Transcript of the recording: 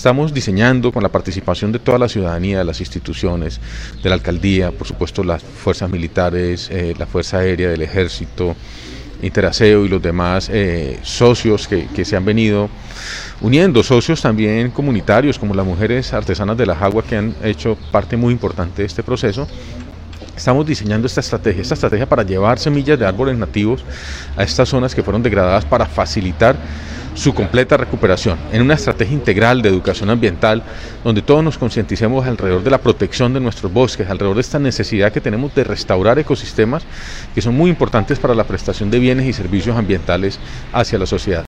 estamos diseñando con la participación de toda la ciudadanía, de las instituciones, de la alcaldía, por supuesto las fuerzas militares, la Fuerza Aérea del Ejército, Interaseo y los demás socios que se han venido uniendo, socios también comunitarios como las mujeres artesanas de la Jagua, que han hecho parte muy importante de este proceso. Estamos diseñando esta estrategia para llevar semillas de árboles nativos a estas zonas que fueron degradadas para facilitar su completa recuperación, en una estrategia integral de educación ambiental, donde todos nos concienticemos alrededor de la protección de nuestros bosques, alrededor de esta necesidad que tenemos de restaurar ecosistemas que son muy importantes para la prestación de bienes y servicios ambientales hacia la sociedad.